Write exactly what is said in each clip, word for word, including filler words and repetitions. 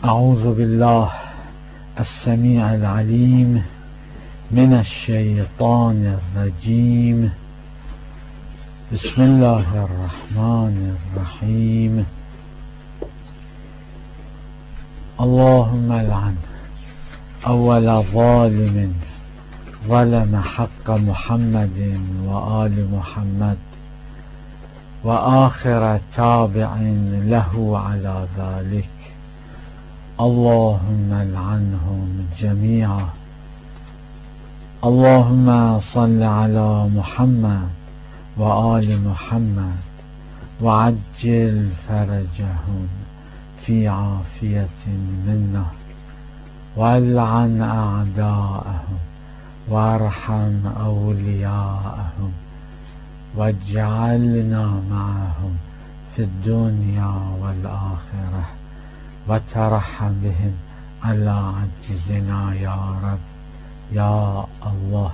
أعوذ بالله السميع العليم من الشيطان الرجيم. بسم الله الرحمن الرحيم. اللهم لعن أول ظالم ظلم حق محمد وآل محمد وآخر تابع له على ذلك. اللهم لعنهم جميعا. اللهم صل على محمد وآل محمد وعجل فرجهم في عافية منا، والعن أعداءهم وارحم أولياءهم، واجعلنا معهم في الدنيا والآخرة، وترحم بهم على عجزنا يا رب يا الله.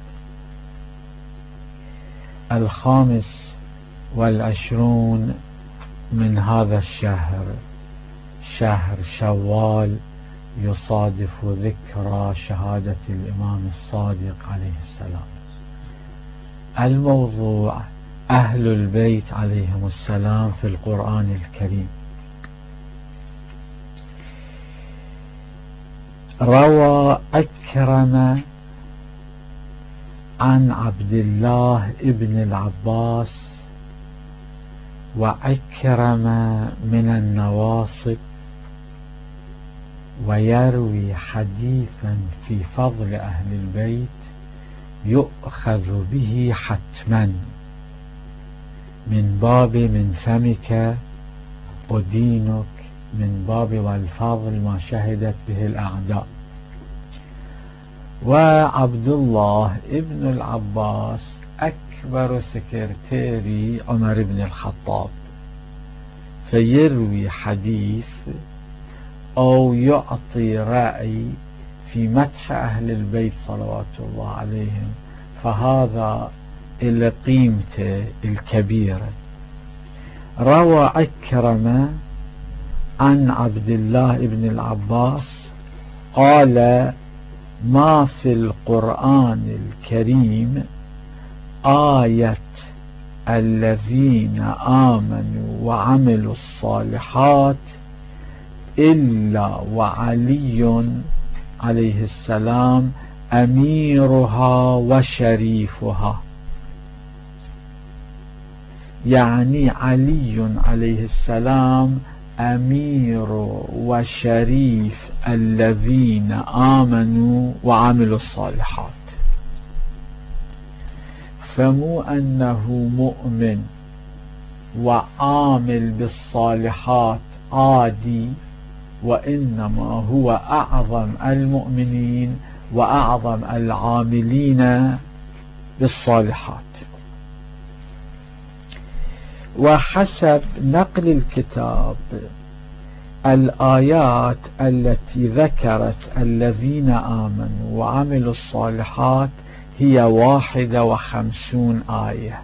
الخامس والعشرون من هذا الشهر، شهر شوال، يصادف ذكرى شهادة الإمام الصادق عليه السلام. الموضوع أهل البيت عليهم السلام في القرآن الكريم. روى أكرم عن عبد الله ابن العباس، وأكرم من النواصب، ويروي حديثا في فضل أهل البيت يؤخذ به حتما من باب من فمك أدينك، من باب والفضل ما شهدت به الأعداء. وعبد الله ابن العباس أكبر سكرتيري عمر بن الخطاب، فيروي حديث أو يعطي رأي في مدح أهل البيت صلوات الله عليهم، فهذا إلى قيمته الكبيرة. روى أكرم عن عبد الله ابن العباس قال: ما في القرآن الكريم آية الذين آمنوا وعملوا الصالحات إلا وعلي عليه السلام أميرها وشريفها. يعني علي عليه السلام أمير وشريف الذين آمنوا وعملوا الصالحات، فمو أنه مؤمن وعامل بالصالحات عادي، وإنما هو أعظم المؤمنين وأعظم العاملين بالصالحات. وحسب نقل الكتاب، الآيات التي ذكرت الذين آمنوا وعملوا الصالحات هي واحدة وخمسون آية،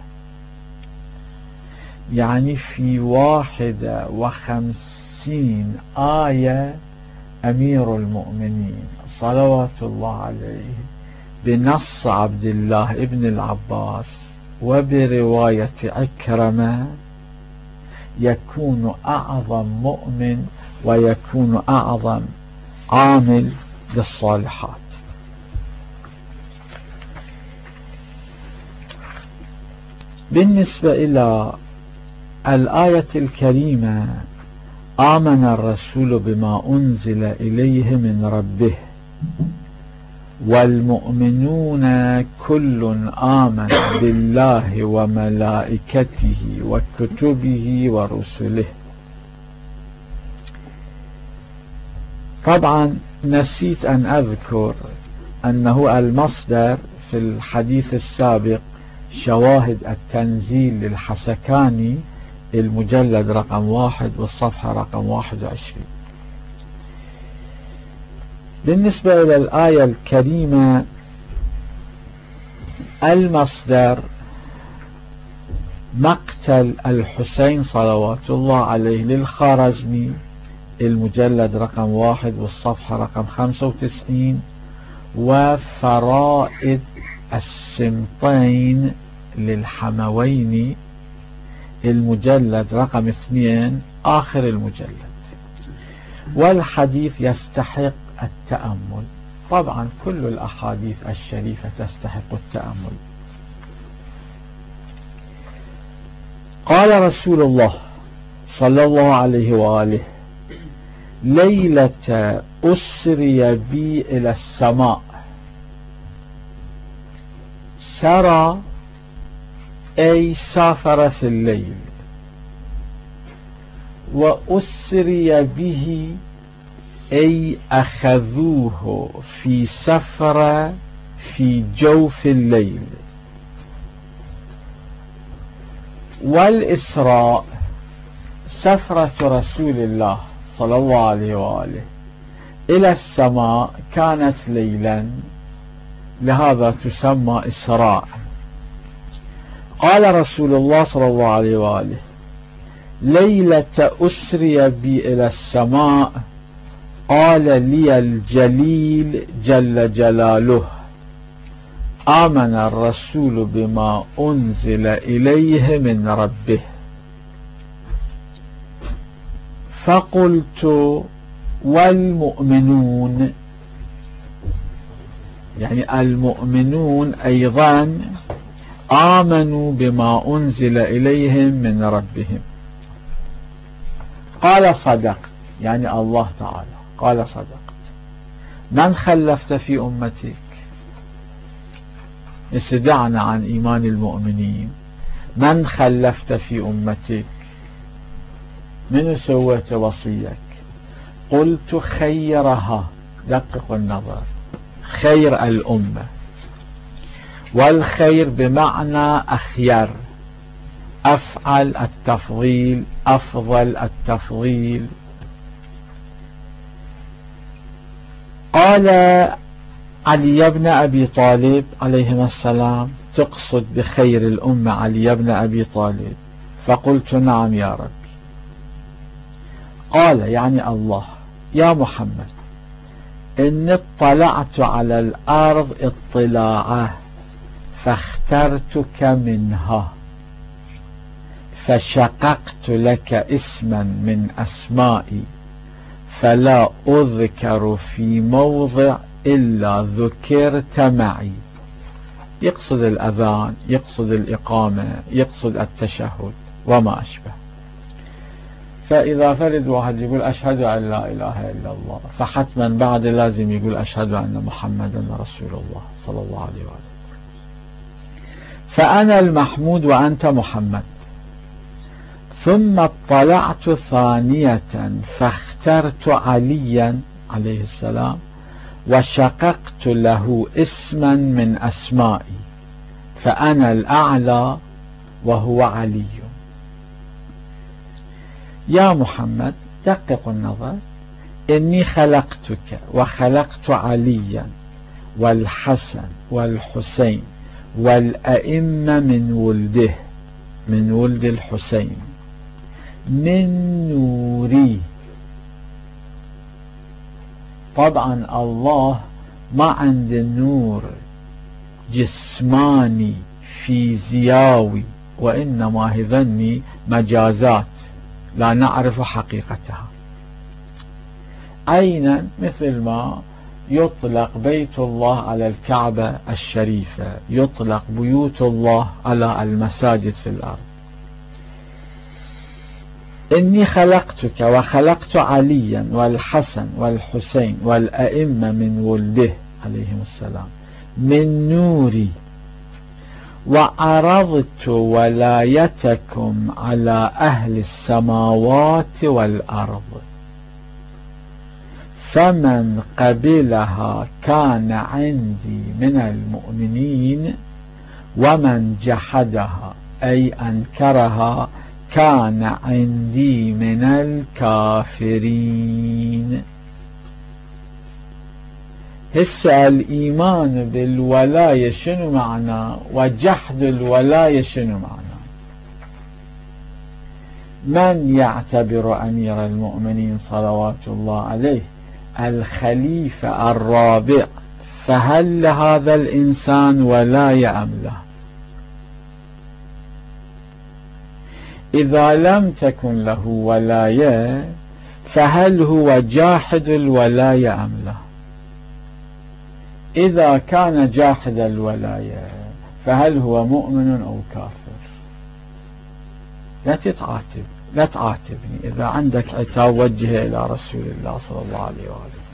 يعني في واحدة وخمسين آية أمير المؤمنين صلوات الله عليه بنص عبد الله ابن العباس وبرواية أكرمة يكون أعظم مؤمن ويكون أعظم عامل بالصالحات. بالنسبة إلى الآية الكريمة: آمن الرسول بما أنزل إليه من ربه والمؤمنون كل آمن بالله وملائكته وكتبه ورسله. طبعا نسيت أن أذكر أنه المصدر في الحديث السابق شواهد التنزيل للحسكاني، المجلد رقم واحد والصفحة رقم واحد وعشرين. بالنسبة إلى الآية الكريمة، المصدر مقتل الحسين صلوات الله عليه للخارزمي المجلد رقم واحد والصفحة رقم خمسة وتسعين، وفرائد السمطين للحمويني المجلد رقم اثنين آخر المجلد. والحديث يستحق التأمل، طبعا كل الأحاديث الشريفة تستحق التأمل. قال رسول الله صلى الله عليه وآله: ليلة أسري بي إلى السماء، سرى أي سافر في الليل، وأسري به أي أخذوه في سفر في جوف الليل. والإسراء سفرة رسول الله صلى الله عليه وآله إلى السماء كانت ليلا، لهذا تسمى إسراء. قال رسول الله صلى الله عليه وآله: ليلة أسري بي إلى السماء، قال لي الجليل جل جلاله: آمن الرسول بما أنزل إليه من ربه. فقلت: والمؤمنون؟ يعني المؤمنون أيضا آمنوا بما أنزل إليهم من ربهم. قال: صدقت، يعني الله تعالى قال: صدقت. من خلفت في أمتك؟ استدعنا عن إيمان المؤمنين. من خلفت في أمتك؟ من سويت وصيك؟ قلت: خيرها. دقق النظر، خير الأمة، والخير بمعنى أخير، أفعل التفضيل، أفضل التفضيل. قال علي بن أبي طالب عليهما السلام: تقصد بخير الأمة علي بن أبي طالب؟ فقلت: نعم يا رب. قال يعني الله: يا محمد، إني اطلعت على الأرض اطلاعه فاخترتك منها، فشققت لك اسما من أسمائي، فلا أذكر في موضع إلا ذكرت معي. يقصد الأذان، يقصد الإقامة، يقصد التشهد وما أشبه. فإذا فرد واحد يقول أشهد أن لا إله إلا الله، فحتما بعد لازم يقول أشهد أن محمدا رسول الله صلى الله عليه وآله. فأنا المحمود وأنت محمد. ثم اطلعت ثانية فاخترت عليا عليه السلام، وشققت له اسما من أسمائي، فأنا الأعلى وهو علي. يا محمد، دقق النظر، إني خلقتك وخلقت عليا والحسن والحسين والأئمة من ولده، من ولد الحسين، من نوري. طبعا الله ما عند النور جسماني فيزياوي، وإنما هذني مجازات لا نعرف حقيقتها. أين مثل ما يطلق بيت الله على الكعبة الشريفة، يطلق بيوت الله على المساجد في الأرض. إني خلقتك وخلقت عليا والحسن والحسين والأئمة من ولده عليهم السلام من نوري، وعرضت ولايتكم على أهل السماوات والأرض، فمن قبلها كان عندي من المؤمنين، ومن جحدها أي أنكرها كان عندي من الكافرين. هسه الإيمان بالولاية شنو معناه، وجحد الولاية شنو معناه؟ من يعتبر أمير المؤمنين صلوات الله عليه الخليفة الرابع، فهل لهذا الإنسان ولاية أم لا؟ إذا لم تكن له ولاية فهل هو جاحد الولاية أم لا؟ إذا كان جاحد الولاية فهل هو مؤمن أو كافر؟ لا تتعاتب لا تعاتبني، إذا عندك عتاب وجهه إلى رسول الله صلى الله عليه وآله.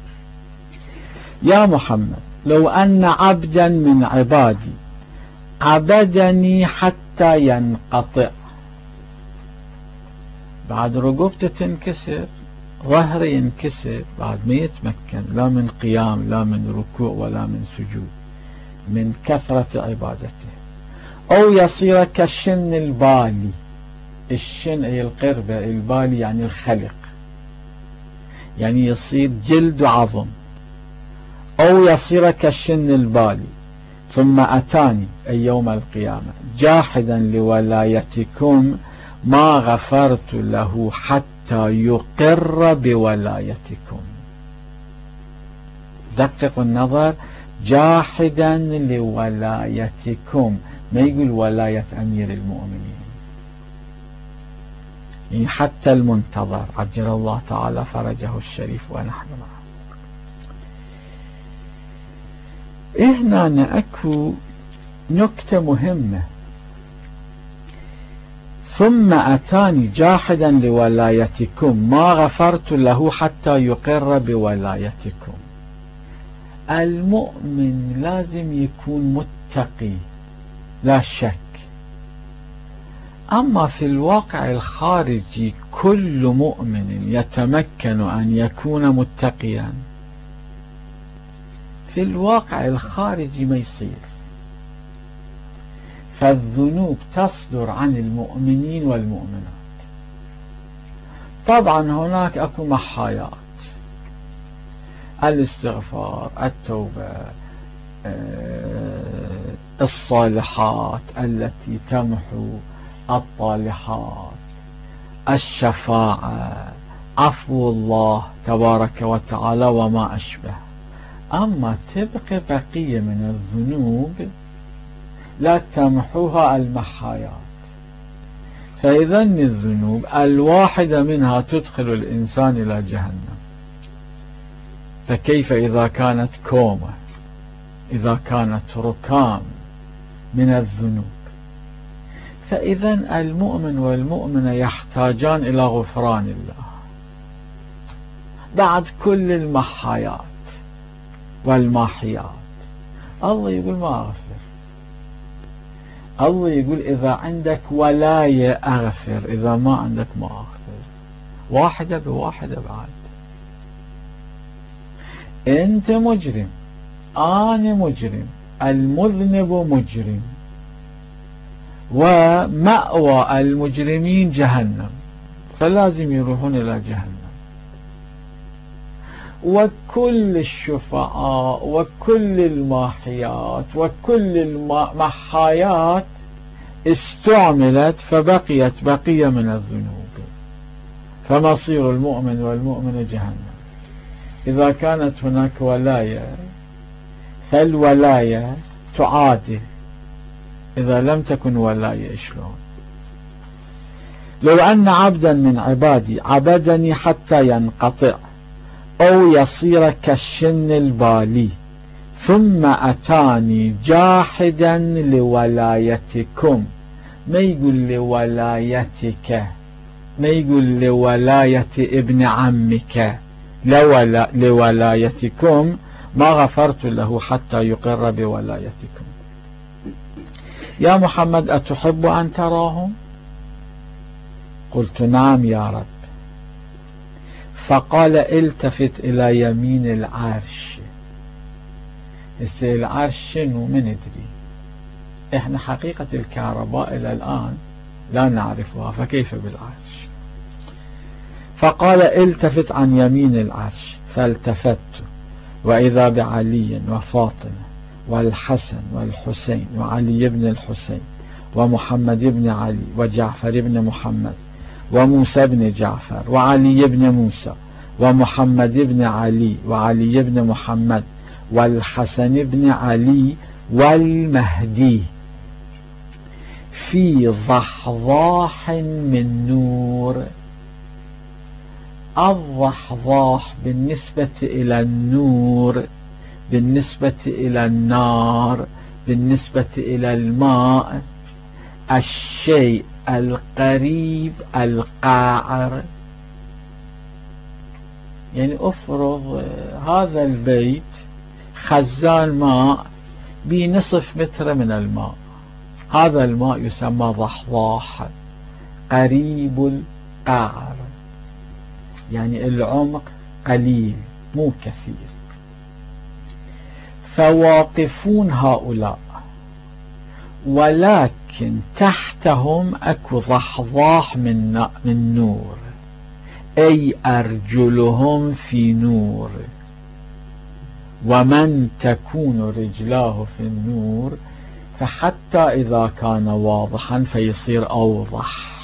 يا محمد لو أن عبدا من عبادي عبدني حتى ينقطع، بعد رقبته تنكسر، ظهري ينكسر، بعد ما يتمكن لا من قيام لا من ركوع ولا من سجود من كثرة عبادته، أو يصير كالشن البالي. الشن أي القربة، البالي يعني الخلق، يعني يصير جلد وعظم. أو يصير كالشن البالي ثم أتاني أي يوم القيامة جاحدا لولايتكم ما غفرت له حتى يقر بولايتكم. دققوا النظر، جاحدا لولايتكم، ما يقول ولاية أمير المؤمنين، يعني حتى المنتظر عجل الله تعالى فرجه الشريف ونحن معه. هنا أكو نكتة مهمة، ثم أتاني جاحدا لولايتكم ما غفرت له حتى يقر بولايتكم. المؤمن لازم يكون متقي لا شك، أما في الواقع الخارجي كل مؤمن يتمكن أن يكون متقيا، في الواقع الخارجي ما يصير. فالذنوب تصدر عن المؤمنين والمؤمنات. طبعا هناك أكو محايات، الاستغفار، التوبة، الصالحات التي تمحو الطالحات، الشفاعة، عفو الله تبارك وتعالى وما أشبه. أما تبقى بقية من الذنوب لا تمحوها المحايات. فإذا الذنوب الواحدة منها تدخل الإنسان إلى جهنم، فكيف إذا كانت كومة، إذا كانت ركام من الذنوب؟ فإذا المؤمن والمؤمنة يحتاجان إلى غفران الله بعد كل المحايات والماحيات. الله يقول ما أغفر، الله يقول إذا عندك ولاية أغفر، إذا ما عندك ما أغفر. واحدة بواحدة بعد. أنت مجرم، أنا مجرم، المذنب مجرم، ومأوى المجرمين جهنم، فلازم يروحون إلى جهنم. وكل الشفعاء وكل الماحيات وكل المحايات استعملت فبقيت بقية من الذنوب، فمصير المؤمن والمؤمن جهنم. إذا كانت هناك ولاية فالولاية تعادل، إذا لم تكن ولاية شلون؟ لو أن عبدا من عبادي عبدني حتى ينقطع أو يصير كالشن البالي ثم أتاني جاحدا لولايتكم، ما يقول لولايتك، ما يقول لولاية ابن عمك، لولا لولايتكم ما غفرت له حتى يقر بولايتكم. يا محمد أتحب أن تراهم؟ قلت نعم يا رب. فقال التفت إلى يمين العرش. العرش شنو؟ من ندري احنا حقيقة الكهرباء إلى الآن لا نعرفها، فكيف بالعرش؟ فقال التفت عن يمين العرش، فالتفت وإذا بعلي وفاطمة والحسن والحسين وعلي بن الحسين ومحمد بن علي وجعفر بن محمد وموسى بن جعفر وعلي بن موسى ومحمد بن علي وعلي بن محمد والحسن بن علي والمهدي في ضحضاح من نور. الضحضاح بالنسبة إلى النور، بالنسبة إلى النار، بالنسبة إلى الماء، الشيء القريب القاعر. يعني أفرض هذا البيت خزان ماء بنصف متر من الماء، هذا الماء يسمى ضحضاح، قريب القعر، يعني العمق قليل مو كثير. فواقفون هؤلاء، ولكن تحتهم اكو ضحضاح من من نور، اي ارجلهم في نور. ومن تكون رجلاه في النور فحتى إذا كان واضحا فيصير أوضح.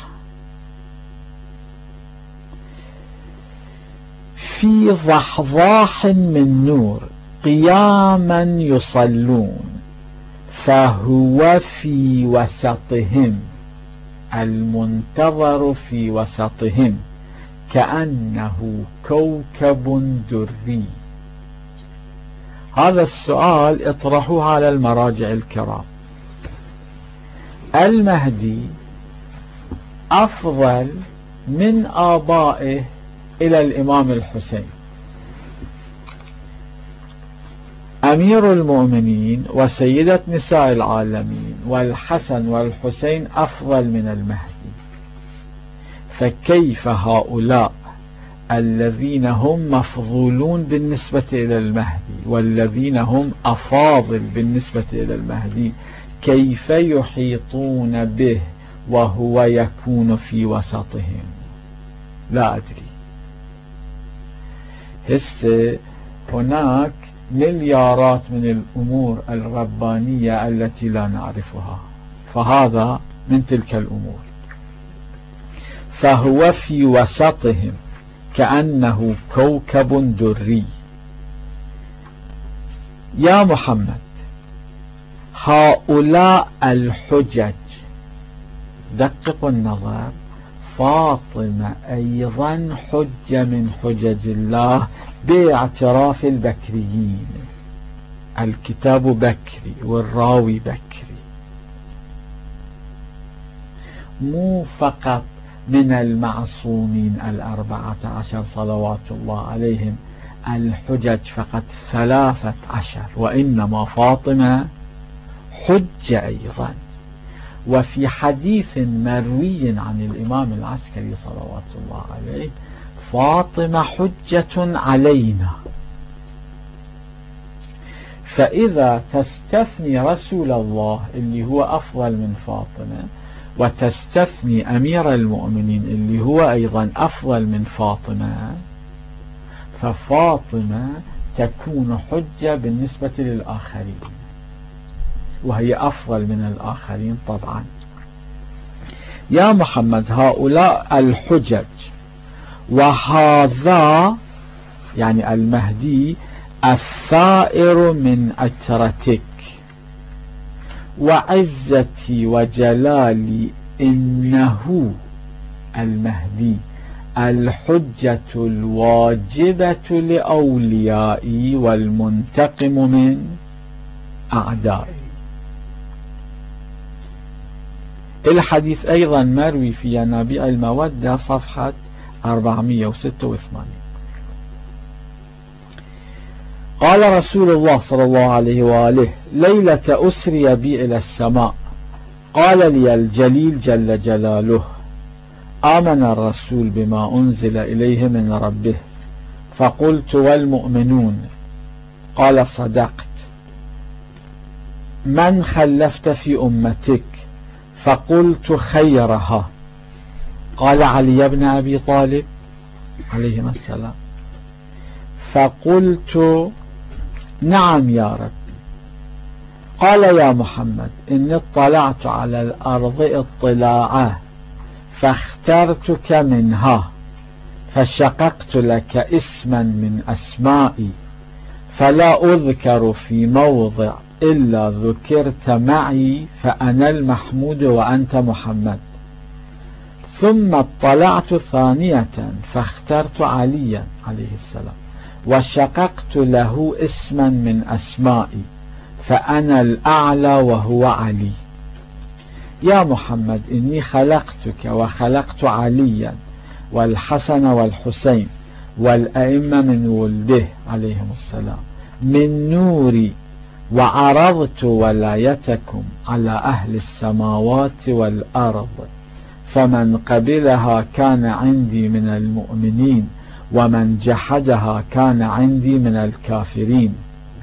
في ضحضاح من نور قياما يصلون، فهو في وسطهم، المنتظر في وسطهم، كأنه كوكب دري. هذا السؤال اطرحوه على المراجع الكرام. المهدي أفضل من آبائه إلى الإمام الحسين. أمير المؤمنين وسيدة نساء العالمين والحسن والحسين أفضل من المهدي، فكيف هؤلاء الذين هم مفضولون بالنسبة إلى المهدي والذين هم أفاضل بالنسبة إلى المهدي كيف يحيطون به وهو يكون في وسطهم؟ لا أدري. هسه هناك مليارات من الأمور الربانية التي لا نعرفها، فهذا من تلك الأمور. فهو في وسطهم كأنه كوكب دري. يا محمد، هؤلاء الحجج، دققوا النظر، فاطمة أيضا حجة من حجج الله باعتراف البكريين، الكتاب بكري والراوي بكري، مو فقط من المعصومين الأربعة عشر صلوات الله عليهم الحجج فقط ثلاثة عشر، وإنما فاطمة حجة أيضا. وفي حديث مروي عن الإمام العسكري صلوات الله عليه: فاطمة حجة علينا. فإذا تستثني رسول الله اللي هو أفضل من فاطمة، وتستثني أمير المؤمنين اللي هو أيضا أفضل من فاطمة، ففاطمة تكون حجة بالنسبة للآخرين، وهي أفضل من الآخرين طبعا. يا محمد، هؤلاء الحجج، وهذا يعني المهدي الثائر من أترتك، وعزتي وجلالي إنه المهدي الحجة الواجبة لأوليائي والمنتقم من أعدائي. الحديث أيضا مروي في ينابيع المودة صفحة أربعمئة وستة وثمانين. قال رسول الله صلى الله عليه وآله: ليلة أسري بي إلى السماء، قال لي الجليل جل جلاله: آمن الرسول بما أنزل إليه من ربه. فقلت: والمؤمنون؟ قال: صدقت. من خلفت في أمتك؟ فقلت: خيرها. قال: علي بن أبي طالب عليهما السلام. فقلت: نعم يا رب. قال: يا محمد، إني اطلعت على الأرض اطلاعا، فاخترتك منها فشققت لك اسما من أسمائي فلا أذكر في موضع إلا ذكرت معي فأنا المحمود وأنت محمد. ثم اطلعت ثانية فاخترت عليا عليه السلام وشققت له اسما من أسمائي فأنا الأعلى وهو علي. يا محمد إني خلقتك وخلقت عليا والحسن والحسين والأئمة من ولده عليهم السلام من نوري وعرضت ولايتكم على أهل السماوات والأرض فمن قبلها كان عندي من المؤمنين ومن جحدها كان عندي من الكافرين.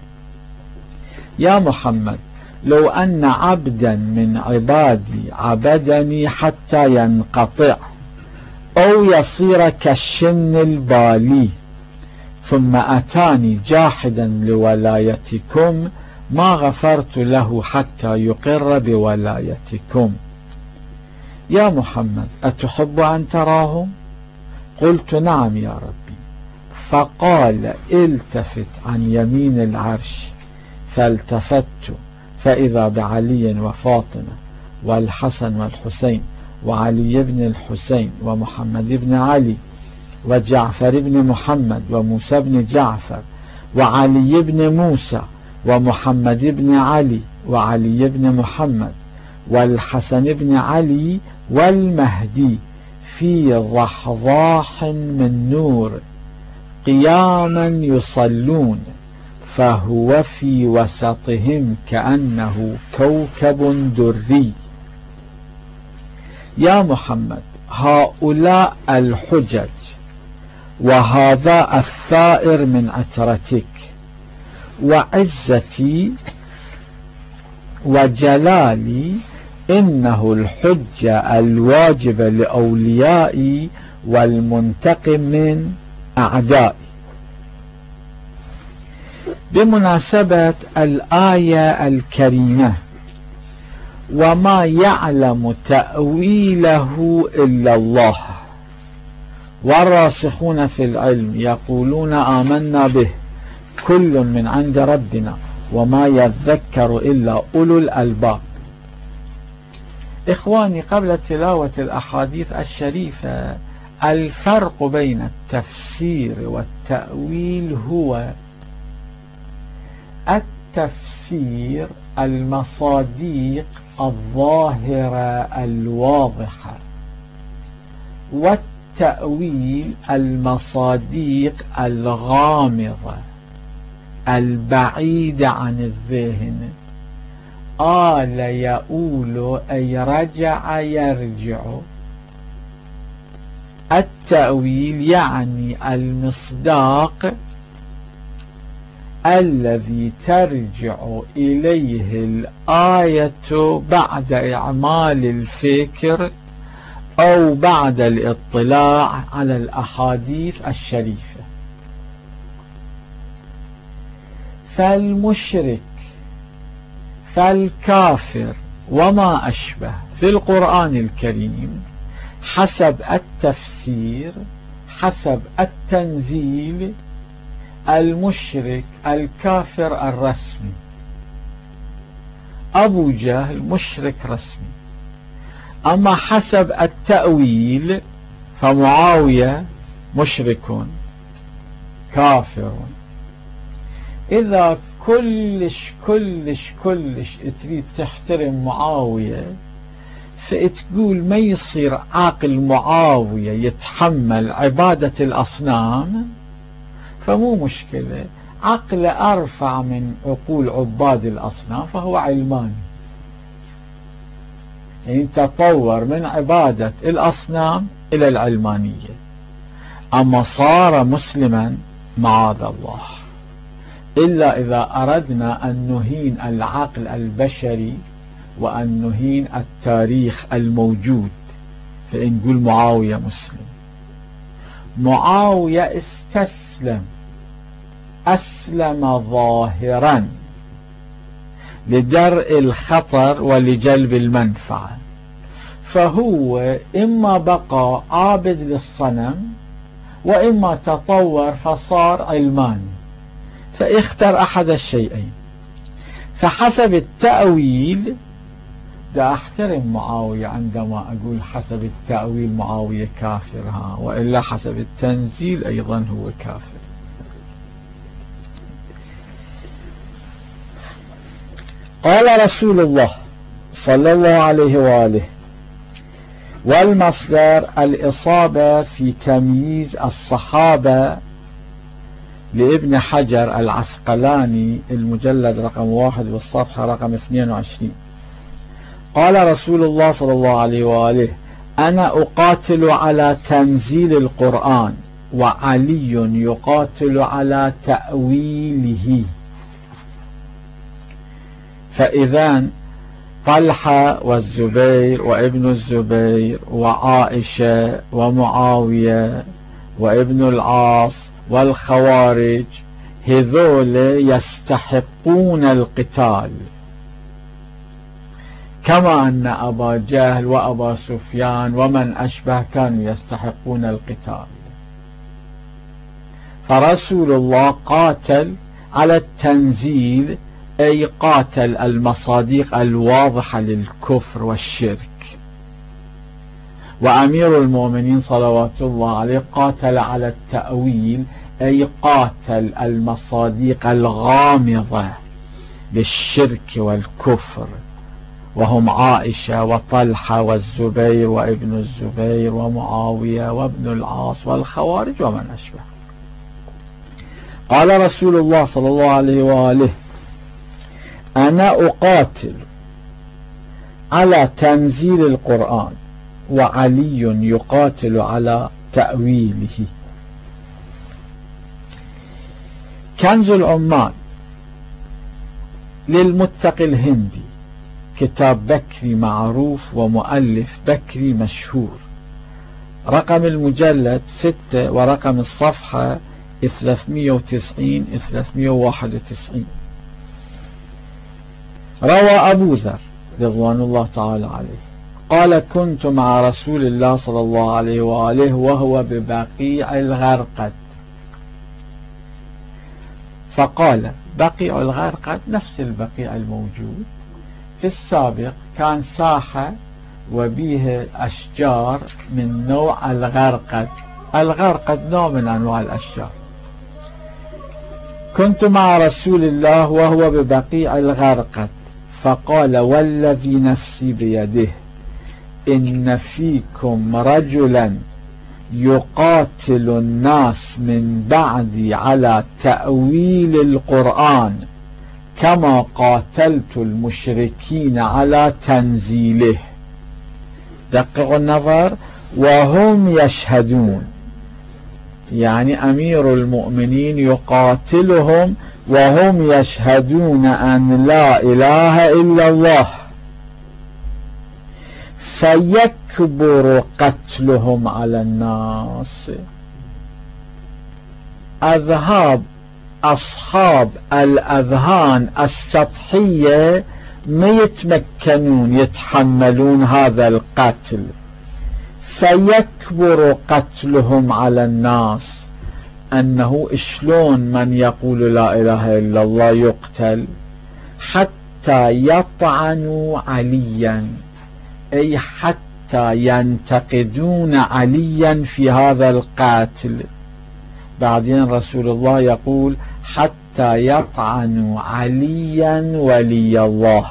يا محمد لو أن عبدا من عبادي عبدني حتى ينقطع أو يصير كالشن البالي ثم أتاني جاحدا لولايتكم ما غفرت له حتى يقر بولايتكم. يا محمد أتحب أن تراهم؟ قلت نعم يا ربي. فقال التفت عن يمين العرش فالتفت فإذا بعلي وفاطمة والحسن والحسين وعلي بن الحسين ومحمد بن علي وجعفر بن محمد وموسى بن جعفر وعلي بن موسى ومحمد بن علي وعلي بن محمد والحسن بن علي والمهدي في ضحضاح من نور قياما يصلون فهو في وسطهم كأنه كوكب دري. يا محمد هؤلاء الحجج وهذا الثائر من عترتك وعزتي وجلالي إنه الحجة الواجب لأوليائي والمنتقم من أعدائي. بمناسبة الآية الكريمة وما يعلم تأويله إلا الله والراسخون في العلم يقولون آمنا به كل من عند ربنا وما يذكر إلا أولو الألباب. إخواني قبل تلاوة الأحاديث الشريفة الفرق بين التفسير والتأويل هو التفسير المصاديق الظاهرة الواضحة والتأويل المصاديق الغامضة البعيدة عن الذهن. آل يؤول أي رجع يرجع. التأويل يعني المصداق الذي ترجع إليه الآية بعد إعمال الفكر أو بعد الاطلاع على الأحاديث الشريفة. فالمشرك فالكافر وما أشبه في القرآن الكريم حسب التفسير حسب التنزيل المشرك الكافر الرسمي. أبو جهل مشرك رسمي. أما حسب التأويل فمعاوية مشرك كافر. إذا كلش كلش كلش تريد تحترم معاوية فتقول ما يصير عاقل معاوية يتحمل عبادة الأصنام فمو مشكلة، عقل أرفع من عقول عباد الأصنام فهو علماني، يعني تطور من عبادة الأصنام إلى العلمانية. أما صار مسلما معاذ الله، إلا إذا أردنا أن نهين العقل البشري وأن نهين التاريخ الموجود فنقول معاوية مسلم. معاوية استسلم، أسلم ظاهرا لدرء الخطر ولجلب المنفعة، فهو إما بقى عابد للصنم وإما تطور فصار علماني، فاختر أحد الشيئين. فحسب التأويل، دا أحترم معاوية عندما أقول حسب التأويل معاوية كافر، ها، وإلا حسب التنزيل أيضا هو كافر. قال رسول الله صلى الله عليه وآله: والمصدر الإصابة في تمييز الصحابة لابن حجر العسقلاني، المجلد رقم واحد والصفحة رقم اثنين وعشرين. قال رسول الله صلى الله عليه وآله: أنا أقاتل على تنزيل القرآن وعلي يقاتل على تأويله. فإذا طلحة والزبير وابن الزبير وعائشة ومعاوية وابن العاص والخوارج هذول يستحقون القتال، كما أن أبا جهل وأبا سفيان ومن أشبه كانوا يستحقون القتال. فرسول الله قاتل على التنزيل، أي قاتل المصادق الواضحة للكفر والشرك. وأمير المؤمنين صلوات الله عليه قاتل على التأويل، أي قاتل المصادق الغامضة للشرك والكفر، وهم عائشة وطلحة والزبير وابن الزبير ومعاوية وابن العاص والخوارج ومن أشبه. قال رسول الله صلى الله عليه وآله: أنا أقاتل على تنزيل القرآن وعلي يقاتل على تأويله. كنز العمال للمتقي الهندي، كتاب بكري معروف ومؤلف بكري مشهور، رقم المجلد ستة ورقم الصفحة ثلاثمئة وتسعين ثلاثمئة وواحد وتسعين. روى أبو ذر رضوان الله تعالى عليه قال: كنت مع رسول الله صلى الله عليه وآله وهو ببقيع الغرقد. فقال: بقيع الغرقد نفس البقيع الموجود في السابق، كان ساحة وبيه أشجار من نوع الغرقد. الغرقد نوع من أنواع الأشجار. كنت مع رسول الله وهو ببقيع الغرقد، فقال: والذي نفسي بيده إن فيكم رجلا يقاتل الناس من بعدي على تأويل القرآن كما قاتلت المشركين على تنزيله. دققوا النظر: وهم يشهدون، يعني أمير المؤمنين يقاتلهم وهم يشهدون أن لا إله إلا الله، فيكبر قتلهم على الناس. أذهاب أصحاب الأذهان السطحية ما يتمكنون يتحملون هذا القتل، فيكبر قتلهم على الناس. أنه شلون من يقول لا إله إلا الله يقتل؟ حتى يطعنوا عليا، أي حتى ينتقدون عليا في هذا القاتل. بعدين رسول الله يقول: حتى يطعنوا عليا ولي الله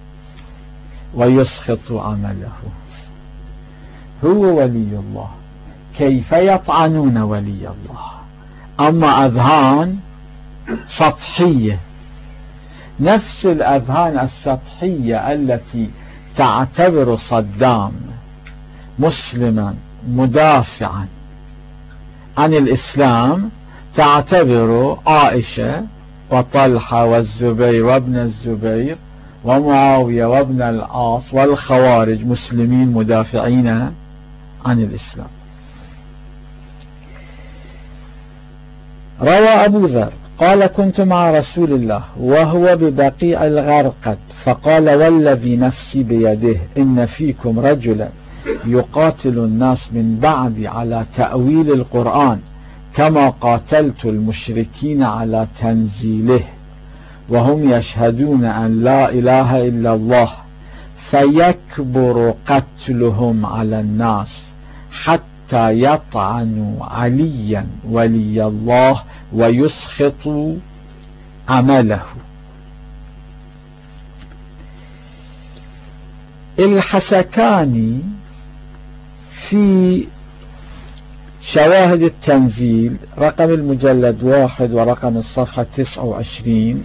ويسخطوا عمله. هو ولي الله، كيف يطعنون ولي الله؟ أما أذهان سطحية، نفس الأذهان السطحية التي تعتبر صدام مسلما مدافعا عن الإسلام، تعتبر عائشة وطلحة والزبير وابن الزبير ومعاوية وابن العاص والخوارج مسلمين مدافعين عن الإسلام. روى أبو ذر قال: كنت مع رسول الله وهو ببقيع الغرقد، فقال: والذي نفسي بيده إن فيكم رجلا يقاتل الناس من بعد على تأويل القرآن كما قاتلت المشركين على تنزيله، وهم يشهدون أن لا إله إلا الله، فيكبر قتلهم على الناس حتى يطعنوا عليا ولي الله ويسخطوا عمله. الحسكاني في شواهد التنزيل رقم المجلد واحد ورقم الصفحة تسعة وعشرين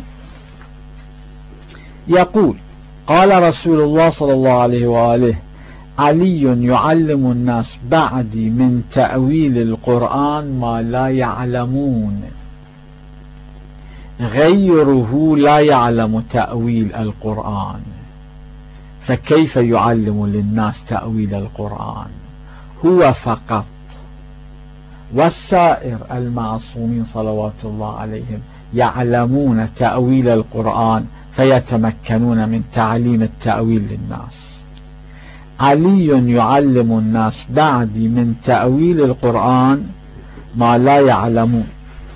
يقول: قال رسول الله صلى الله عليه وآله: علي يعلم الناس بعدي من تأويل القرآن ما لا يعلمون، غيره لا يعلم تأويل القرآن، فكيف يعلم للناس تأويل القرآن؟ هو فقط، والسائر المعصومين صلوات الله عليهم يعلمون تأويل القرآن فيتمكنون من تعليم التأويل للناس. علي يعلم الناس بعدي من تأويل القرآن ما لا يعلمون.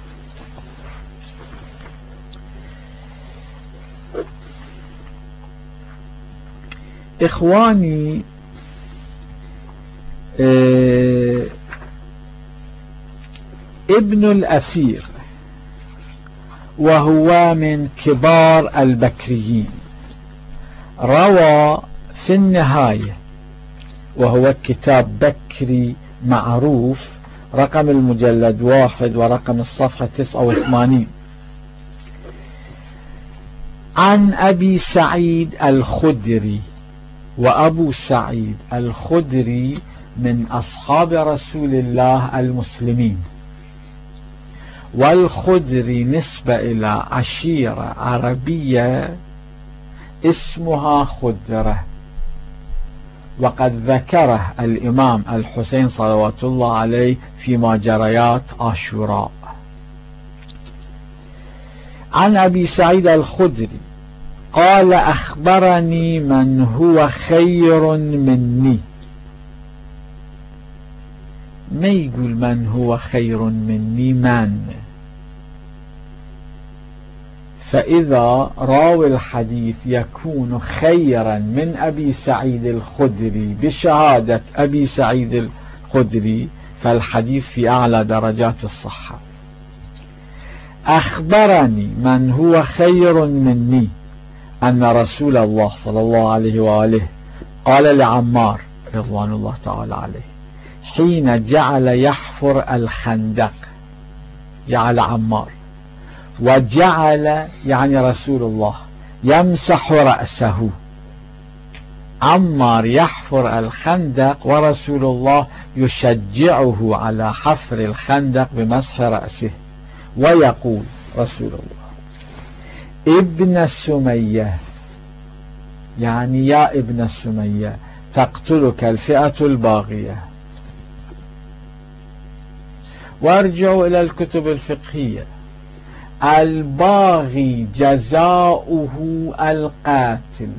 إخواني، اه ابن الأثير وهو من كبار البكريين روى في النهاية، وهو كتاب بكري معروف، رقم المجلد واحد ورقم الصفحة تسعة وثمانين، عن أبي سعيد الخدري. وأبو سعيد الخدري من أصحاب رسول الله المسلمين، والخدري نسبة إلى عشيرة عربية اسمها خدرة، وقد ذكره الإمام الحسين صلوات الله عليه في ماجريات عاشوراء. عن أبي سعيد الخدري قال: أخبرني من هو خير مني. ما يقول من هو خير مني من، فإذا راوي الحديث يكون خيرا من أبي سعيد الخدري بشهادة أبي سعيد الخدري فالحديث في أعلى درجات الصحة. أخبرني من هو خير مني أن رسول الله صلى الله عليه وآله قال لعمار رضوان الله تعالى عليه حين جعل يحفر الخندق، جعل عمار، وجعل يعني رسول الله يمسح رأسه، عمار يحفر الخندق ورسول الله يشجعه على حفر الخندق بمسح رأسه، ويقول رسول الله: ابن السمية، يعني يا ابن السمية تقتلك الفئة الباغية. وارجعوا إلى الكتب الفقهية، الباغي جزاؤه القاتل،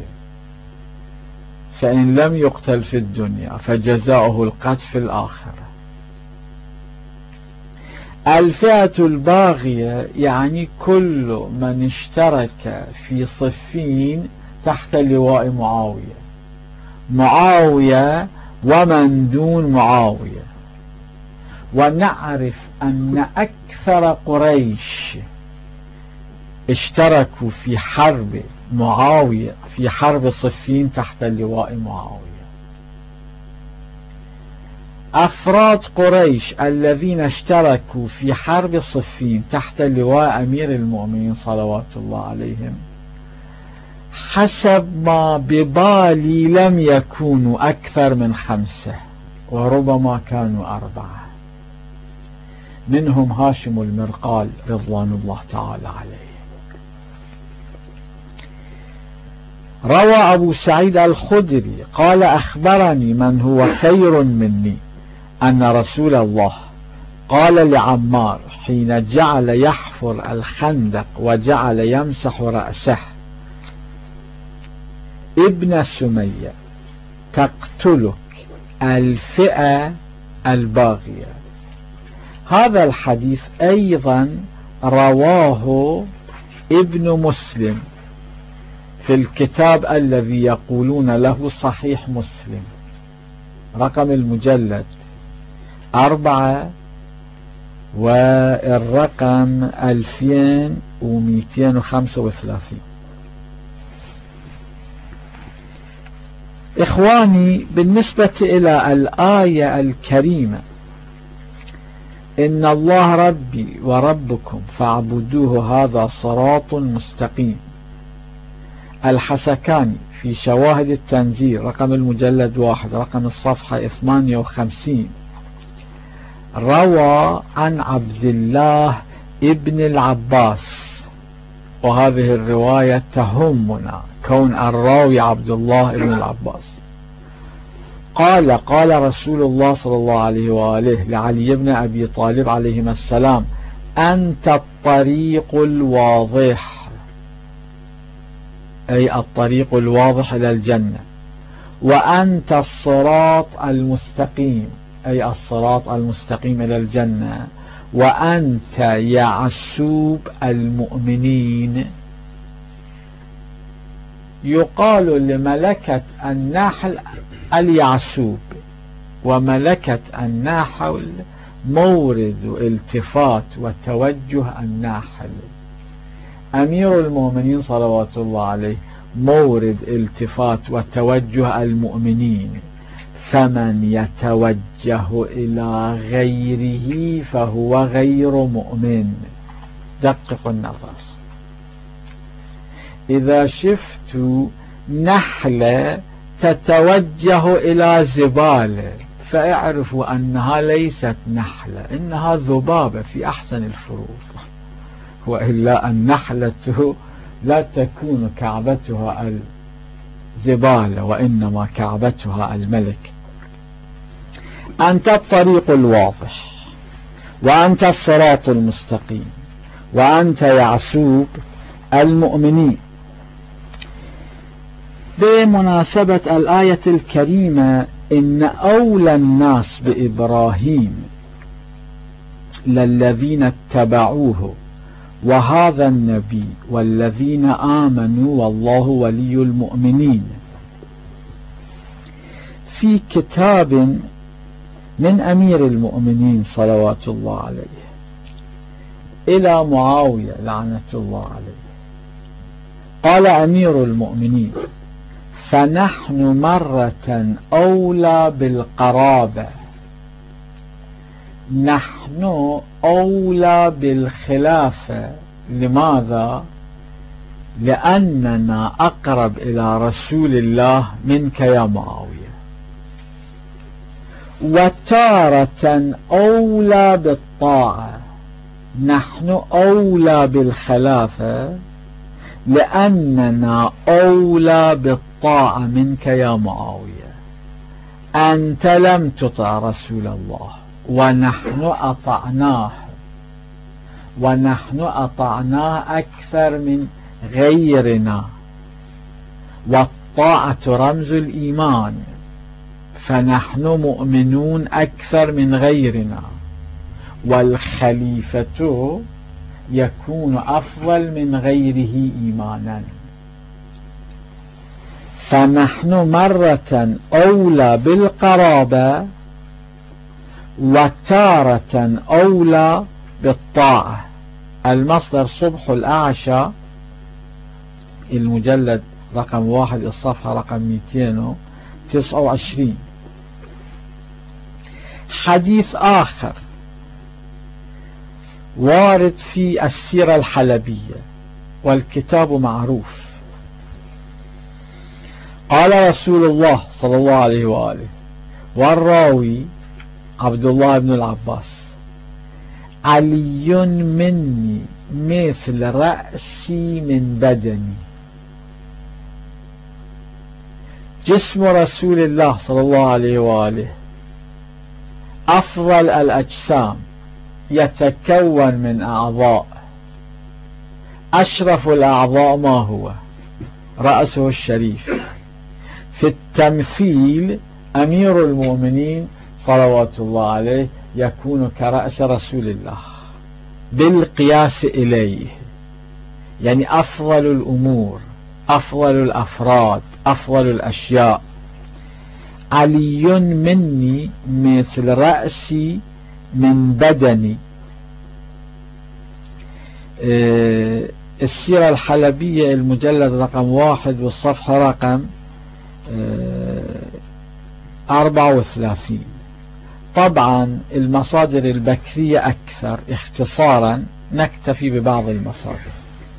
فإن لم يقتل في الدنيا فجزاؤه القتل في الآخرة. الفئة الباغية يعني كل من اشترك في صفين تحت لواء معاوية، معاوية ومن دون معاوية. ونعرف أن أكثر قريش اشتركوا في حرب معاوية، في حرب صفين تحت لواء معاوية. أفراد قريش الذين اشتركوا في حرب صفين تحت لواء أمير المؤمنين صلوات الله عليهم حسب ما ببالي لم يكونوا أكثر من خمسة، وربما كانوا أربعة، منهم هاشم المرقال رضوان الله تعالى عليه. روى أبو سعيد الخدري قال: أخبرني من هو خير مني أن رسول الله قال لعمار حين جعل يحفر الخندق وجعل يمسح رأسه: ابن سمية تقتلك الفئة الباغية. هذا الحديث أيضا رواه ابن مسلم في الكتاب الذي يقولون له صحيح مسلم، رقم المجلد أربعة والرقم ألفين ومئتين وخمسة وثلاثين. إخواني، بالنسبة إلى الآية الكريمة إن الله ربي وربكم فاعبدوه هذا صراط مستقيم، الحسكاني في شواهد التنزيل رقم المجلد واحد رقم الصفحة ثمانية وخمسين روى عن عبد الله ابن العباس، وهذه الرواية تهمنا كون الراوي عبد الله ابن العباس، قال قال رسول الله صلى الله عليه وآله لعلي بن أبي طالب عليهما السلام: أنت الطريق الواضح، أي الطريق الواضح إلى الجنة، وأنت الصراط المستقيم، أي الصراط المستقيم إلى الجنة، وأنت يعسوب المؤمنين. يقال لملكة النحل اليعسوب، وملكة النحل مورد التفات وتوجه النحل. أمير المؤمنين صلوات الله عليه مورد التفات وتوجه المؤمنين، فمن يتوجه إلى غيره فهو غير مؤمن. دققوا النظر، إذا شفت نحلة تتوجه إلى زبالة فاعرفوا أنها ليست نحلة، إنها ذبابة في أحسن الفروض، وإلا النحلة لا تكون كعبتها الزبالة وإنما كعبتها الملك. أنت الطريق الواضح، وأنت الصراط المستقيم، وأنت يعسوب المؤمنين. بمناسبة الآية الكريمة إن أولى الناس بإبراهيم للذين اتبعوه وهذا النبي والذين آمنوا والله ولي المؤمنين. في كتاب من أمير المؤمنين صلوات الله عليه إلى معاوية لعنة الله عليه، قال أمير المؤمنين: فنحن مرة أولى بالقرابة، نحن أولى بالخلافة. لماذا؟ لأننا أقرب إلى رسول الله منك يا معاوية. وتارة أولى بالطاعة، نحن أولى بالخلافة لأننا أولى بالطاعة منك يا معاوية. أنت لم تطع رسول الله ونحن أطعناه، ونحن أطعناه أكثر من غيرنا، والطاعة رمز الإيمان، فنحن مؤمنون أكثر من غيرنا، والخليفة يكون أفضل من غيره إيمانا. فنحن مرة أولى بالقرابة وتارة أولى بالطاعة. المصدر صبح الأعشى المجلد رقم واحد الصفحة رقم مئتين وتسعة وعشرين. حديث آخر وارد في السيرة الحلبية والكتاب معروف، قال رسول الله صلى الله عليه وآله، والراوي عبد الله بن العباس: علي مني مثل رأسي من بدني. جسم رسول الله صلى الله عليه وآله أفضل الأجسام، يتكون من أعضاء، أشرف الأعضاء ما هو؟ رأسه الشريف. في التمثيل أمير المؤمنين صلوات الله عليه يكون كرأس رسول الله بالقياس إليه، يعني أفضل الأمور، أفضل الأفراد، أفضل الأشياء. علي مني مثل رأسي من بدني. السيرة الحلبية المجلد رقم واحد والصفحة رقم أربعة وثلاثين. طبعا المصادر البكرية أكثر، اختصارا نكتفي ببعض المصادر.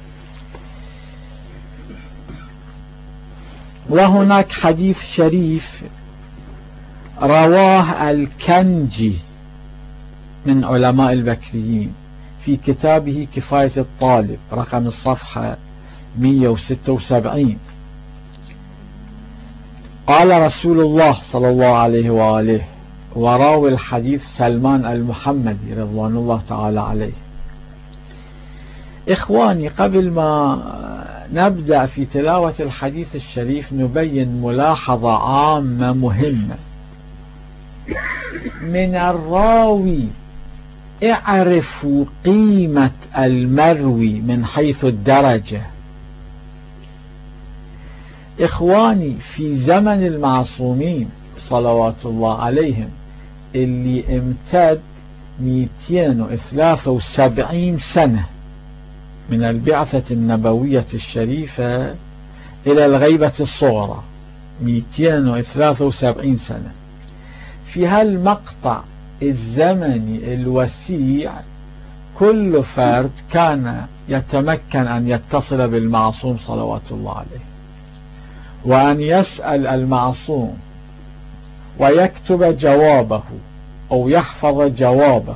وهناك حديث شريف رواه الكنجي من علماء البكريين في كتابه كفاية الطالب رقم الصفحة مئة وستة وسبعين. قال رسول الله صلى الله عليه وآله، وراوي الحديث سلمان المحمدي رضوان الله تعالى عليه. إخواني، قبل ما نبدأ في تلاوة الحديث الشريف نبين ملاحظة عامة مهمة. من الراوي اعرفوا قيمة المروي من حيث الدرجة. إخواني، في زمن المعصومين صلوات الله عليهم اللي امتد مئتين وثلاثة وسبعين سنة من البعثة النبوية الشريفة إلى الغيبة الصغرى، مئتين وثلاثة وسبعين سنة. في هالمقطع الزمني الوسيع كل فرد كان يتمكن أن يتصل بالمعصوم صلوات الله عليه، وأن يسأل المعصوم ويكتب جوابه أو يحفظ جوابه،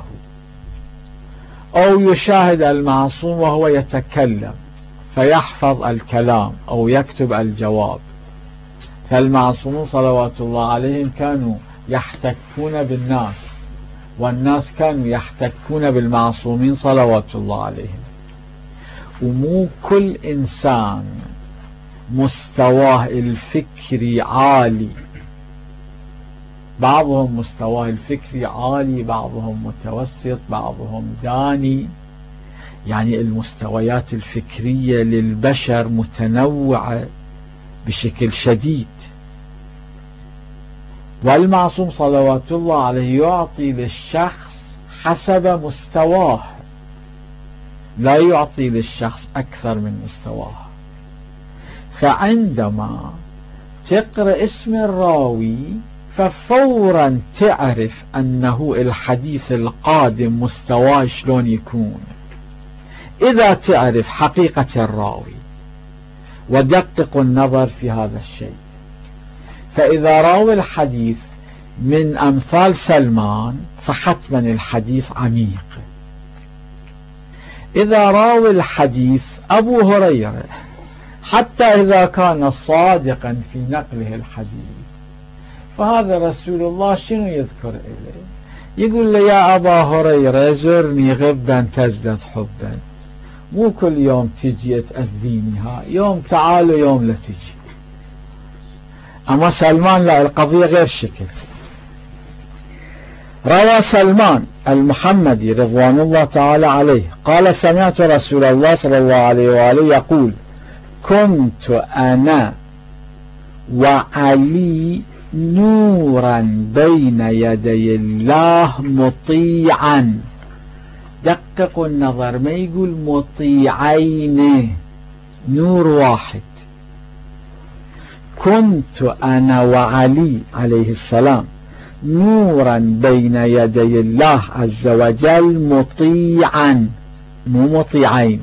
أو يشاهد المعصوم وهو يتكلم فيحفظ الكلام أو يكتب الجواب. فالمعصومون صلوات الله عليهم كانوا يحتكون بالناس، والناس كانوا يحتكون بالمعصومين صلوات الله عليهم. ومو كل إنسان مستواه الفكري عالي، بعضهم مستواه الفكري عالي، بعضهم متوسط، بعضهم داني. يعني المستويات الفكرية للبشر متنوعة بشكل شديد، والمعصوم صلوات الله عليه يعطي للشخص حسب مستواه، لا يعطي للشخص أكثر من مستواه. فعندما تقرأ اسم الراوي ففورا تعرف أنه الحديث القادم مستواه شلون يكون، إذا تعرف حقيقة الراوي. ودقق النظر في هذا الشيء. فإذا راوي الحديث من أمثال سلمان فحتما الحديث عميق. إذا راوي الحديث أبو هريرة حتى إذا كان صادقا في نقله الحديث، فهذا رسول الله شنو يذكر إليه؟ يقول له يا أبا هريرة زرني غبا تزدد حبا، مو كل يوم تجي تأذيني، ها يوم تعال ويوم لا تجي. أما سلمان لا، القضية غير شكل. روى سلمان المحمدي رضوان الله تعالى عليه قال سمعت رسول الله صلى الله عليه وآله يقول كنت أنا وعلي نورا بين يدي الله مطيعا. دققوا النظر، ما يقول مطيعين، نور واحد. كنت أنا وعلي عليه السلام نورا بين يدي الله عز وجل مطيعا، مو مطيعين.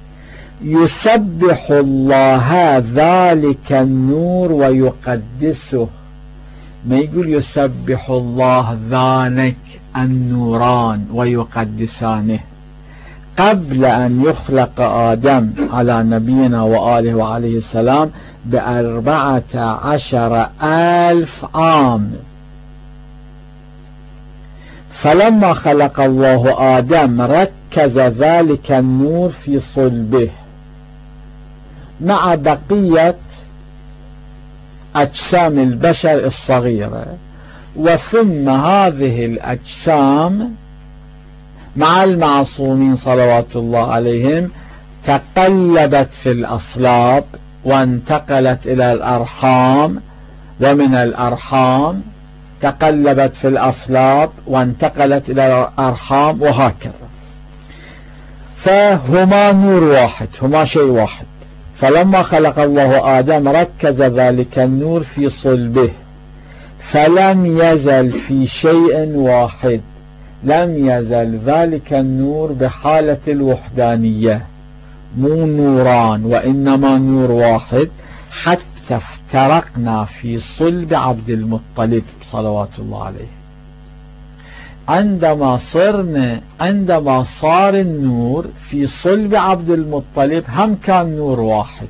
يسبح الله ذلك النور ويقدسه، ما يقول يسبح الله ذلك النوران ويقدسانه. قبل أن يخلق آدم على نبينا وآله وعليه السلام بأربعة عشر ألف عام. فلما خلق الله آدم ركز ذلك النور في صلبه مع بقية أجسام البشر الصغيرة، وثم هذه الأجسام مع المعصومين صلوات الله عليهم تقلبت في الأصلاب وانتقلت إلى الأرحام، ومن الأرحام تقلبت في الأصلاب وانتقلت إلى الأرحام، وهكذا. فهما نور واحد، هما شيء واحد. فلما خلق الله آدم ركز ذلك النور في صلبه، فلم يزل في شيء واحد، لم يزل ذلك النور بحالة الوحدانية، مو نوران وإنما نور واحد، حتى افترقنا في صلب عبد المطلب صلوات الله عليه. عندما صرنا عندما صار النور في صلب عبد المطلب هم كان نور واحد.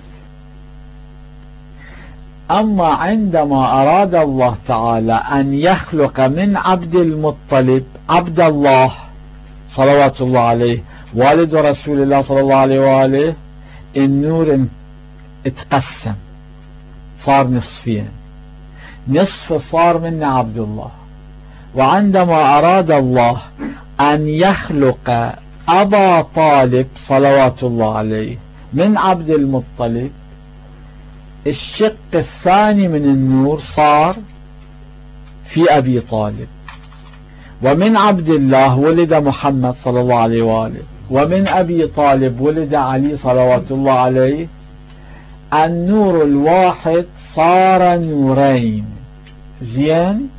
أما عندما أراد الله تعالى أن يخلق من عبد المطلب عبد الله صلوات الله عليه والد رسول الله صلى الله عليه وآله، النور اتقسم، صار نصفين، نصف صار من عبد الله. وعندما أراد الله أن يخلق أبا طالب صلوات الله عليه من عبد المطلب، الشق الثاني من النور صار في أبي طالب. ومن عبد الله ولد محمد صلى الله عليه وآله، ومن أبي طالب ولد علي صلوات الله عليه. النور الواحد صار نورين. زين.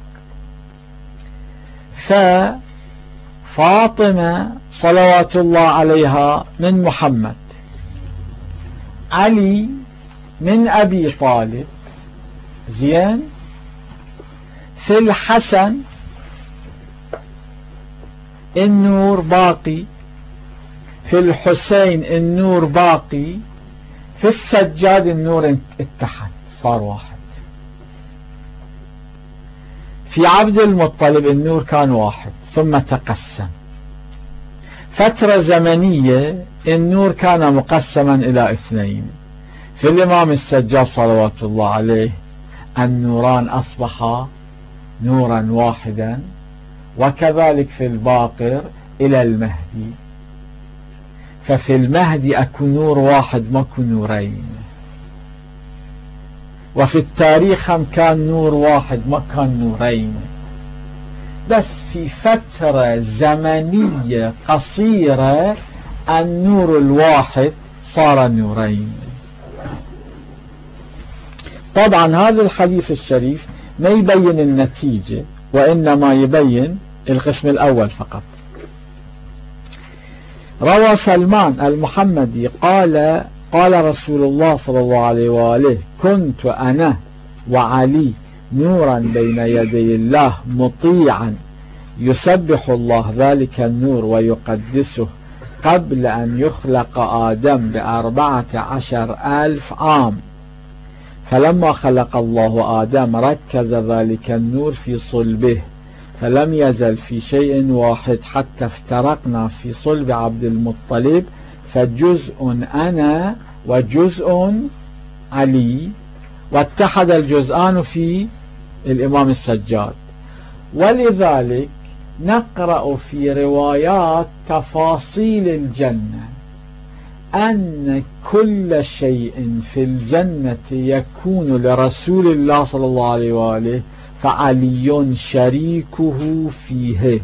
ففاطمة صلوات الله عليها من محمد، علي من أبي طالب. زين. في الحسن النور باقي، في الحسين النور باقي، في السجاد النور اتحد صار واحد. في عبد المطلب النور كان واحد ثم تقسم. فترة زمنية النور كان مقسما إلى اثنين. في الإمام السجاد صلوات الله عليه النوران أصبحا نورا واحدا، وكذلك في الباقر إلى المهدي. ففي المهدي أكو نور واحد ماكو نورين. وفي التاريخ هم كان نور واحد ما كان نورين، بس في فترة زمنية قصيرة النور الواحد صار نورين. طبعا هذا الحديث الشريف ما يبين النتيجة، وإنما يبين القسم الأول فقط. روى سلمان المحمدي قال قال رسول الله صلى الله عليه وآله: كنت أنا وعلي نورا بين يدي الله مطيعا يسبح الله ذلك النور ويقدسه قبل أن يخلق آدم بأربعة عشر ألف عام. فلما خلق الله آدم ركز ذلك النور في صلبه، فلم يزل في شيء واحد حتى افترقنا في صلب عبد المطلب، فجزء أنا وجزء علي، واتحد الجزءان في الإمام السجاد. ولذلك نقرأ في روايات تفاصيل الجنة أن كل شيء في الجنة يكون لرسول الله صلى الله عليه وآله، فعلي شريكه فيه.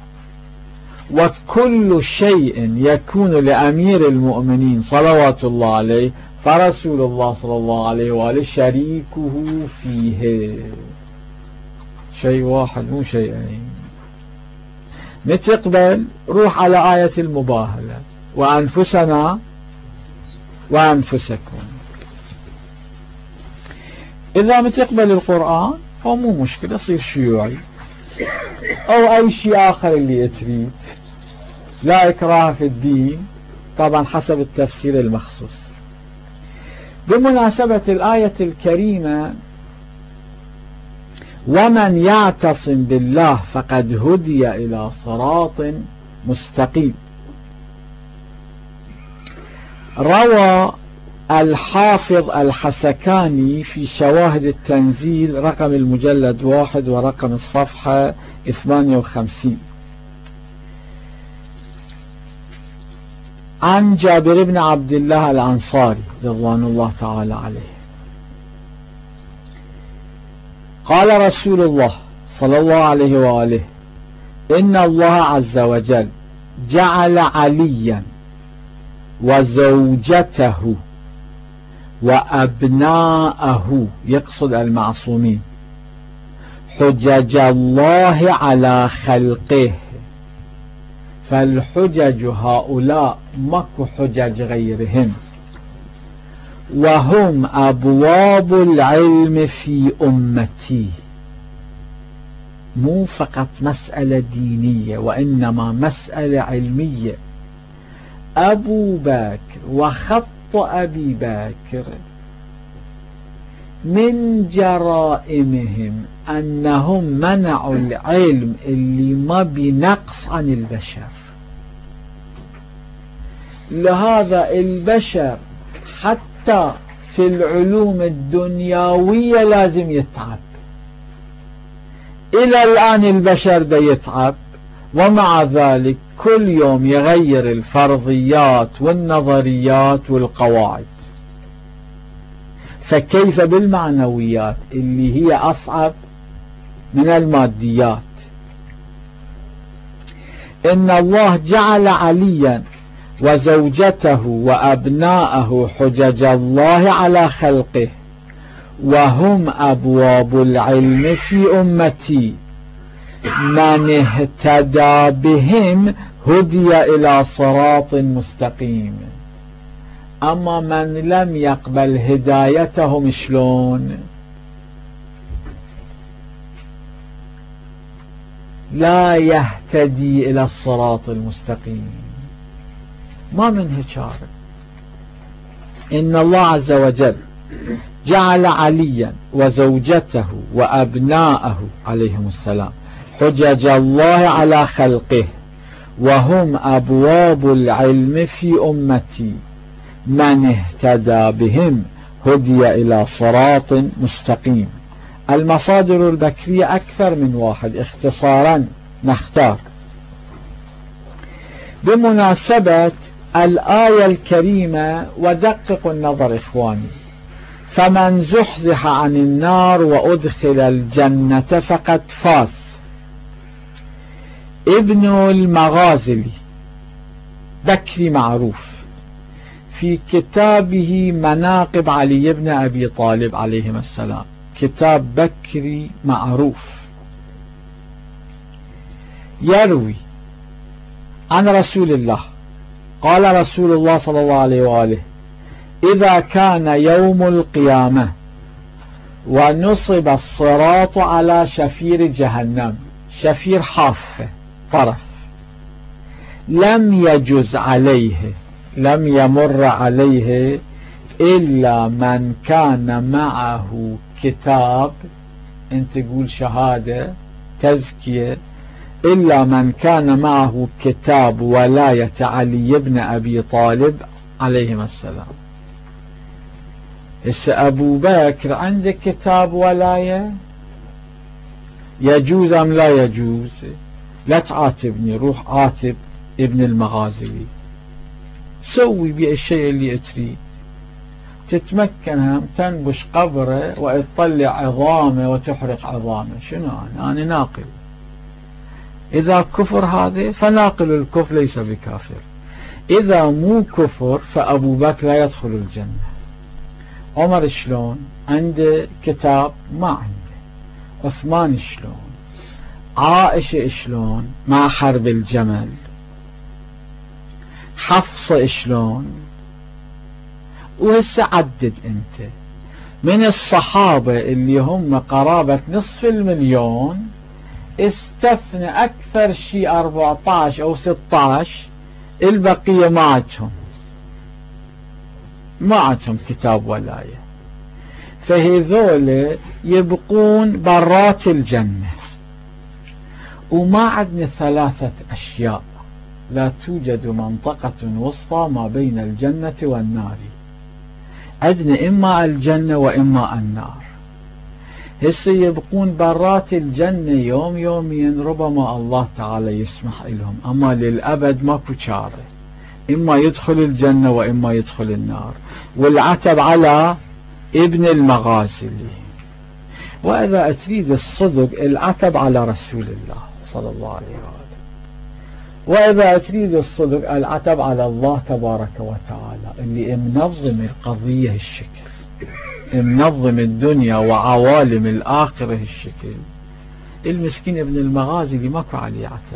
وكل شيء يكون لأمير المؤمنين صلوات الله عليه، فرسول الله صلى الله عليه وآله شريكه فيه. شيء واحد مو شيئين. متقبل روح على آية المباهلة: وأنفسنا وأنفسكم. إذا متقبل القرآن هو مو مشكلة، يصير شيوعي أو أي شيء آخر اللي تريد، لا إكراه في الدين، طبعا حسب التفسير المخصوص. بمناسبة الآية الكريمة: ومن يعتصم بالله فقد هدي إلى صراط مستقيم، روى الحافظ الحسكاني في شواهد التنزيل رقم المجلد واحد ورقم الصفحة ثمانية وخمسين عن جابر بن عبد الله الأنصاري رضوان الله تعالى عليه قال رسول الله صلى الله عليه وآله إن الله عز وجل جعل عليا وزوجته وأبناءه، يقصد المعصومين، حجج الله على خلقه. فالحجج هؤلاء ماكو حجج غيرهم، وهم أبواب العلم في أمتي. مو فقط مسألة دينية وإنما مسألة علمية. أبو بكر وخط أبي بكر من جرائمهم أنهم منعوا العلم اللي ما بنقص عن البشر. لهذا البشر حتى في العلوم الدنيوية لازم يتعب. إلى الآن البشر دا يتعب، ومع ذلك كل يوم يغير الفرضيات والنظريات والقواعد. فكيف بالمعنويات اللي هي أصعب من الماديات؟ إن الله جعل عليا وزوجته وأبناءه حجج الله على خلقه، وهم أبواب العلم في أمتي، من اهتدى بهم هدي إلى صراط مستقيم. أما من لم يقبل هدايتهم شلون؟ لا يهتدي إلى الصراط المستقيم، ما منه شارع. إن الله عز وجل جعل عليا وزوجته وأبناءه عليهم السلام حجج الله على خلقه، وهم أبواب العلم في أمتي، من اهتدى بهم هدي إلى صراط مستقيم. المصادر البكرية أكثر من واحد، اختصارا نختار. بمناسبة الآية الكريمة ودققوا النظر إخواني: فمن زحزح عن النار وأدخل الجنة فقد فاز. ابن المغازلي بكري معروف في كتابه مناقب علي بن أبي طالب عليهما السلام، كتاب بكري معروف، يروي عن رسول الله قال رسول الله صلى الله عليه وآله: إذا كان يوم القيامة ونصب الصراط على شفير جهنم، شفير حافة طرف، لم يجز عليه، لم يمر عليه إلا من كان معه كتاب، انت تقول شهادة تزكية، إلا من كان معه كتاب ولاية علي بن أبي طالب عليهما السلام. هسه أبو بكر عندك كتاب ولاية، يجوز أم لا يجوز؟ لا تعاتبني، روح عاتب ابن المغازلي، سوي بيه الشيء اللي تريد. تتمكن هم تنبش قبره وتطلع عظامه وتحرق عظامه، شنو أنا؟ أنا ناقل. إذا كفر هذا فناقل الكفر ليس بكافر، إذا مو كفر فأبو بكر لا يدخل الجنة. عمر شلون؟ عنده كتاب ما عنده. عثمان شلون؟ عائشة شلون مع حرب الجمل؟ حفصة شلون؟ وهسه عدد انت من الصحابة اللي هم قرابة نصف المليون، استثنى أكثر شيء أربعة عشر أو ستة عشر، البقية ما عندهم ما عندهم كتاب ولاية، فهذول يبقون برات الجنة. وما عندنا ثلاثة أشياء: لا توجد منطقة وسطى ما بين الجنة والنار. عندنا إما الجنة وإما النار. هسه يبقون برات الجنة يوم يومين، ربما الله تعالى يسمح لهم، أما للأبد ماكو شارة، إما يدخل الجنة وإما يدخل النار. والعتب على ابن المغازلي. وإذا تريد الصدق العتب على رسول الله صلى الله عليه وآله، وإذا تريد الصدق العتب على الله تبارك وتعالى اللي منظم القضية الشكل، منظم الدنيا وعوالم الآخرة الشكل. المسكين ابن المغازلي ماكو عليه عتب.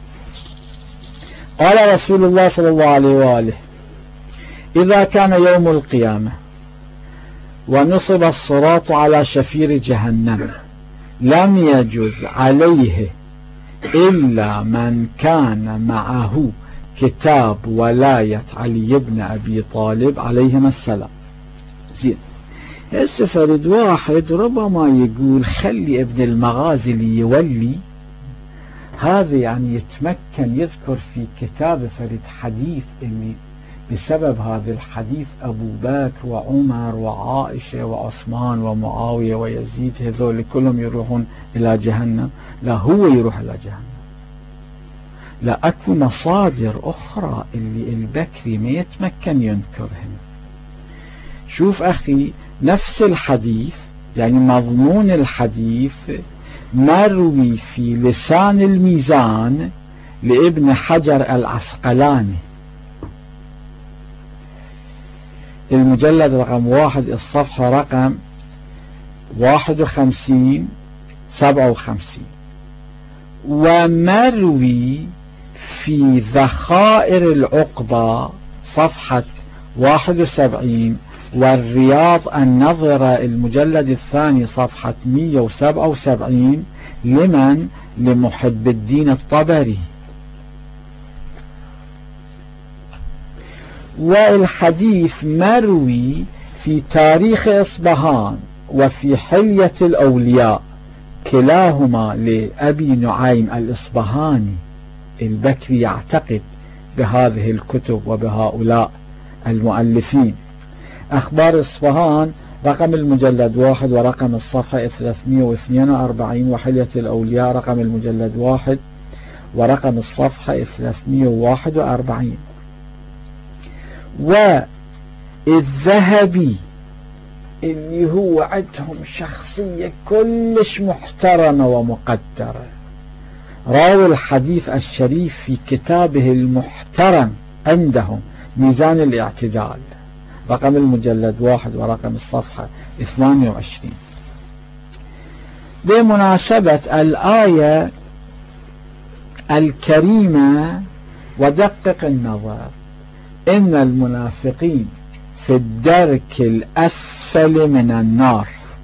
قال رسول الله صلى الله عليه وآله: إذا كان يوم القيامة ونصب الصراط على شفير جهنم لم يجز عليه إلا من كان معه كتاب ولاية علي بن أبي طالب عليهما السلام. زين، هسه فرد واحد ربما يقول خلي ابن المغازلي يولي، هذا يعني يتمكن يذكر في كتاب فرد حديث اللي بسبب هذا الحديث أبو بكر وعمر وعائشة وعثمان ومعاوية ويزيد هذول كلهم يروحون إلى جهنم. لا، هو يروح إلى جهنم. لا، أكو مصادر أخرى اللي البكري ما يتمكن ينكرهن. شوف أخي، نفس الحديث يعني مضمون الحديث مروي في لسان الميزان لابن حجر العسقلاني، المجلد رقم واحد، الصفحة رقم واحد وخمسين سبعة وخمسين، ومروي في ذخائر العقبة صفحة واحد وسبعين، والرياض النظرة المجلد الثاني صفحة مئة وسبعة وسبعين لمن؟ لمحب الدين الطبري. والحديث مروي في تاريخ إصبهان وفي حلية الأولياء، كلاهما لأبي نعيم الإصبهاني. البكري يعتقد بهذه الكتب وبهؤلاء المؤلفين. أخبار إصبهان رقم المجلد واحد ورقم الصفحة ثلاثمئة واثنين وأربعين، وحلية الأولياء رقم المجلد واحد ورقم الصفحة ثلاثمئة وواحد وأربعين. والذهبي اللي هو عندهم شخصية كلش محترمة ومقدرة، راوي الحديث الشريف في كتابه المحترم عندهم ميزان الاعتدال رقم المجلد واحد ورقم الصفحة ثمانية وعشرين. بمناسبة الآية الكريمة ودقق النظر: إن المنافقين في الدرك الأسفل من النار،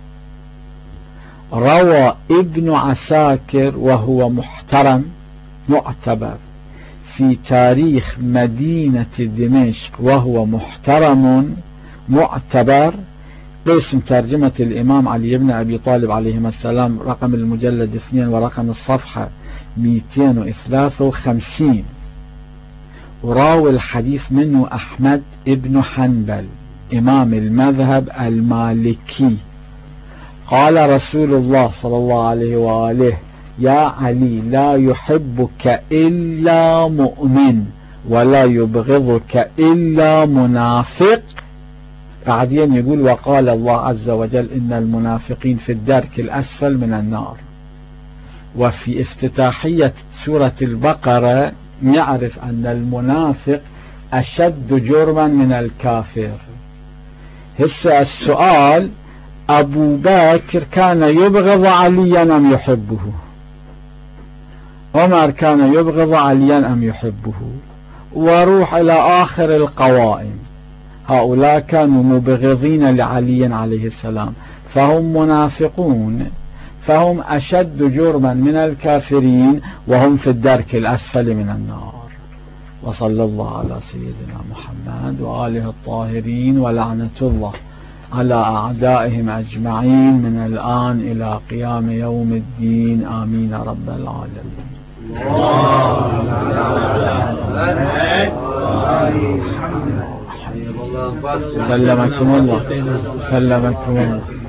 روى ابن عساكر وهو محترم معتبر في تاريخ مدينة دمشق وهو محترم معتبر باسم ترجمة الإمام علي بن أبي طالب عليهما السلام رقم المجلد اثنين ورقم الصفحة مئتين وثلاثة وخمسين. وراوي الحديث منه أحمد ابن حنبل إمام المذهب المالكي. قال رسول الله صلى الله عليه وآله: يا علي، لا يحبك إلا مؤمن ولا يبغضك إلا منافق. بعدين يقول: وقال الله عز وجل: إن المنافقين في الدرك الأسفل من النار. وفي افتتاحية سورة البقرة نعرف أن المنافق أشد جرما من الكافر. هسه السؤال: أبو بكر كان يبغض عليا أم يحبه؟ عمر كان يبغض عليا أم يحبه؟ وروح إلى آخر القوائم، هؤلاء كانوا مبغضين لعلي عليه السلام، فهم منافقون، فهم أشد جرما من الكافرين، وهم في الدرك الأسفل من النار. وصلى الله على سيدنا محمد وآله الطاهرين، ولعنة الله على أعدائهم أجمعين من الآن إلى قيام يوم الدين، آمين رب العالمين. اللهم صل على محمد. سلمكم الله سلمكم الله.